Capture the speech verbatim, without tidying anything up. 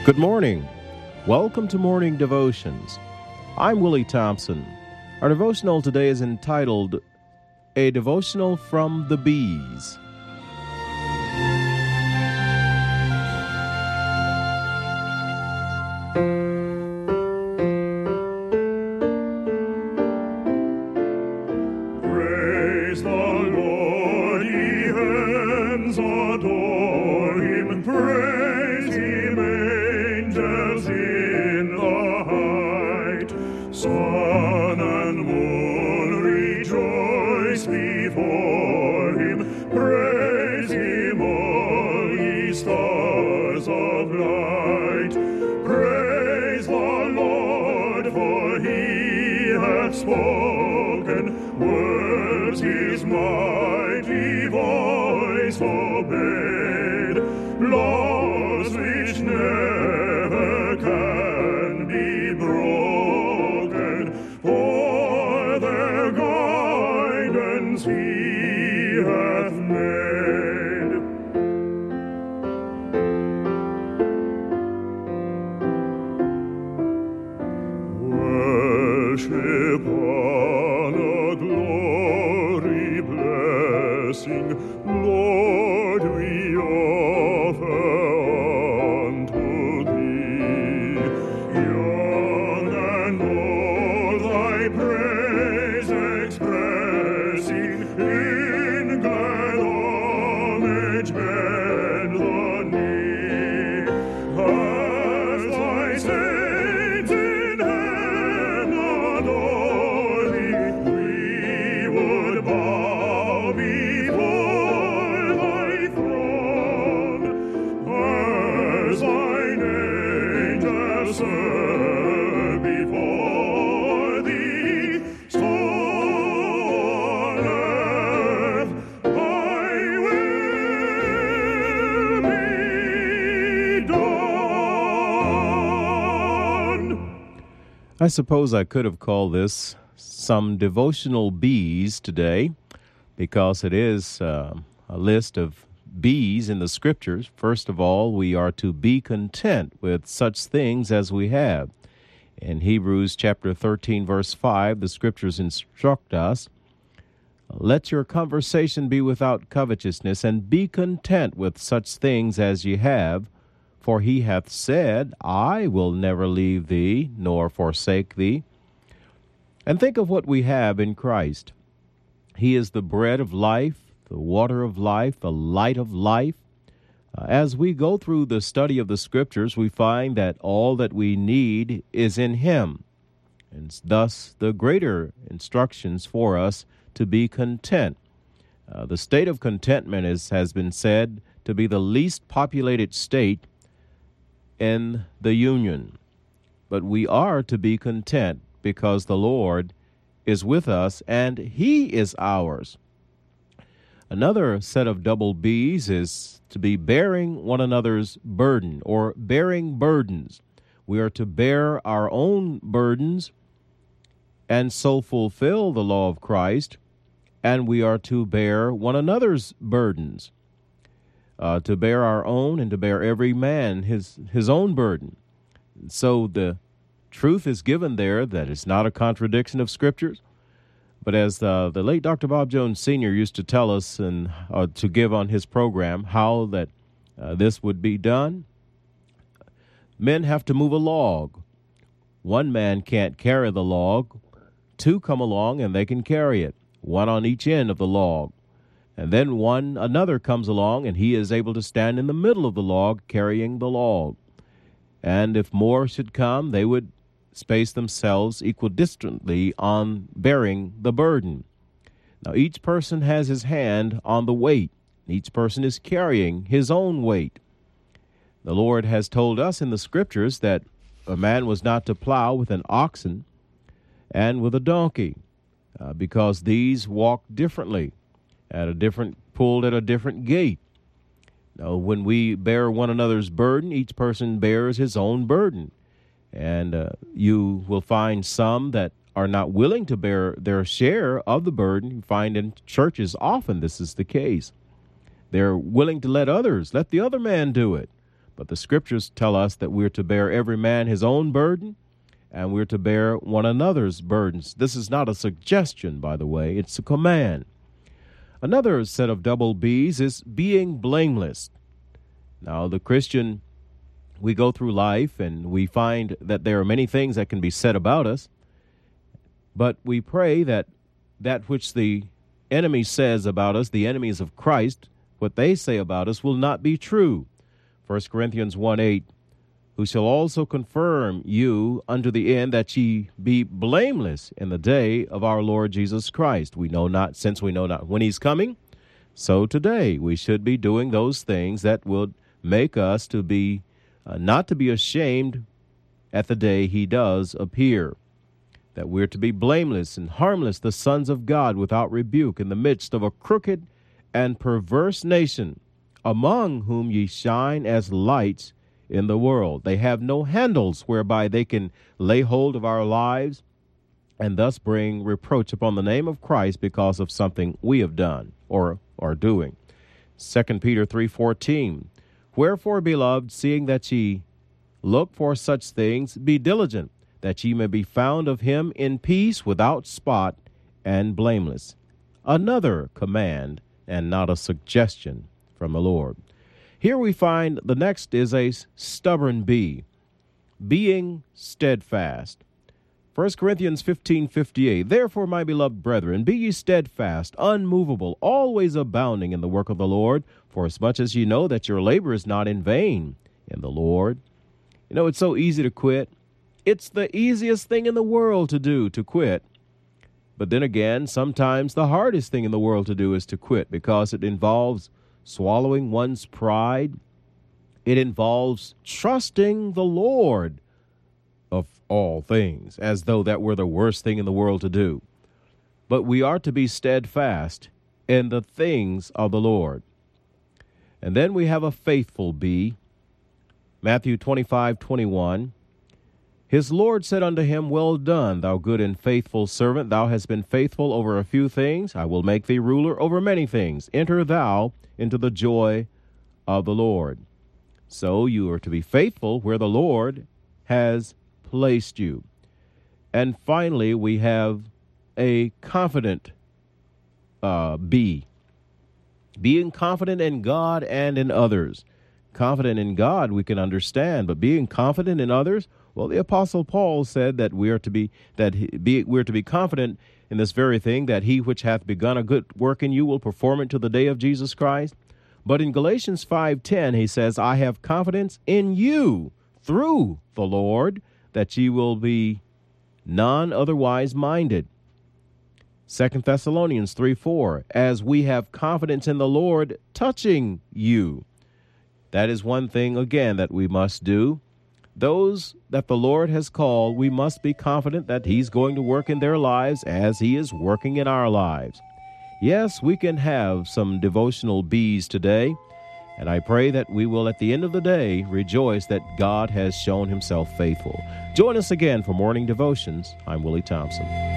Good morning. Welcome to Morning Devotions. I'm Willie Thompson. Our devotional today is entitled, A Devotional from the Bees. Praise the Lord, ye heavens, adore him, praise him, angels in the height. Sun and moon rejoice before him, praise him, all ye stars of light. Praise the Lord, for he hath spoken words his mighty voice obeyed, laws which never can be broken, for their guidance he hath made. Worship, honor, glory, blessing, Lord, we offer unto thee. Young and old thy praise expressing, in glad homage bend the knee. As thy saints in heaven adore thee, we would bow before thy throne, as thine angels serve before thee. So on earth thy will be done. I suppose I could have called this some devotional bees today, because it is uh, a list of bees in the scriptures. First of all, we are to be content with such things as we have. In Hebrews chapter thirteen, verse five, the scriptures instruct us, let your conversation be without covetousness, and be content with such things as ye have. For he hath said, I will never leave thee, nor forsake thee. And think of what we have in Christ. He is the bread of life, the water of life, the light of life. Uh, as we go through the study of the Scriptures, we find that all that we need is in him. And thus, the greater instructions for us to be content. Uh, the state of contentment is, has been said to be the least populated state in the Union. But we are to be content because the Lord is with us and he is ours. Another set of double B's is to be bearing one another's burden, or bearing burdens. We are to bear our own burdens and so fulfill the law of Christ, and we are to bear one another's burdens, uh, to bear our own and to bear every man his, his own burden. So the truth is given there that it's not a contradiction of Scriptures. But as the, the late Doctor Bob Jones Senior used to tell us and uh, to give on his program how that uh, this would be done, men have to move a log. One man can't carry the log. Two come along and they can carry it, one on each end of the log. And then one, another comes along and he is able to stand in the middle of the log carrying the log. And if more should come, they would space themselves equidistantly on bearing the burden. Now, each person has his hand on the weight. Each person is carrying his own weight. The Lord has told us in the Scriptures that a man was not to plow with an oxen and with a donkey, uh, because these walk differently, at a different, pulled at a different gait. Now, when we bear one another's burden, each person bears his own burden. And uh, you will find some that are not willing to bear their share of the burden. You find in churches often this is the case. They're willing to let others, let the other man do it. But the scriptures tell us that we're to bear every man his own burden, and we're to bear one another's burdens. This is not a suggestion, by the way. It's a command. Another set of double B's is being blameless. Now, the Christian, we go through life and we find that there are many things that can be said about us, but we pray that that which the enemy says about us, the enemies of Christ, what they say about us will not be true. First Corinthians one eight, who shall also confirm you unto the end that ye be blameless in the day of our Lord Jesus Christ. We know not, since we know not when he's coming, so today we should be doing those things that will make us to be, uh, not to be ashamed at the day he does appear. That we're to be blameless and harmless, the sons of God, without rebuke, in the midst of a crooked and perverse nation, among whom ye shine as lights in the world. They have no handles whereby they can lay hold of our lives and thus bring reproach upon the name of Christ because of something we have done or are doing. Second Peter three fourteen, wherefore, beloved, seeing that ye look for such things, be diligent, that ye may be found of him in peace, without spot, and blameless. Another command and not a suggestion from the Lord. Here we find the next is a stubborn B, being steadfast. First Corinthians fifteen fifty-eight, therefore, my beloved brethren, be ye steadfast, unmovable, always abounding in the work of the Lord, for as much as ye know that your labor is not in vain in the Lord. You know, it's so easy to quit. It's the easiest thing in the world to do, to quit. But then again, sometimes the hardest thing in the world to do is to quit, because it involves swallowing one's pride. It involves trusting the Lord of all things, as though that were the worst thing in the world to do. But we are to be steadfast in the things of the Lord. And then we have a faithful B. Matthew twenty-five twenty-one. His Lord said unto him, well done, thou good and faithful servant. Thou hast been faithful over a few things. I will make thee ruler over many things. Enter thou into the joy of the Lord. So you are to be faithful where the Lord has placed you. And finally, we have a confident uh, B. Being confident in God and in others. Confident in God we can understand, but being confident in others, well, the Apostle Paul said that we are to be that he, be, we are to be confident in this very thing, that he which hath begun a good work in you will perform it to the day of Jesus Christ. But in Galatians five ten, he says, I have confidence in you through the Lord, that ye will be none otherwise minded. Second Thessalonians three four, as we have confidence in the Lord touching you. That is one thing, again, that we must do. Those that the Lord has called, we must be confident that he's going to work in their lives as he is working in our lives. Yes, we can have some devotional B's today, and I pray that we will, at the end of the day, rejoice that God has shown himself faithful. Join us again for Morning Devotions. I'm Willie Thompson.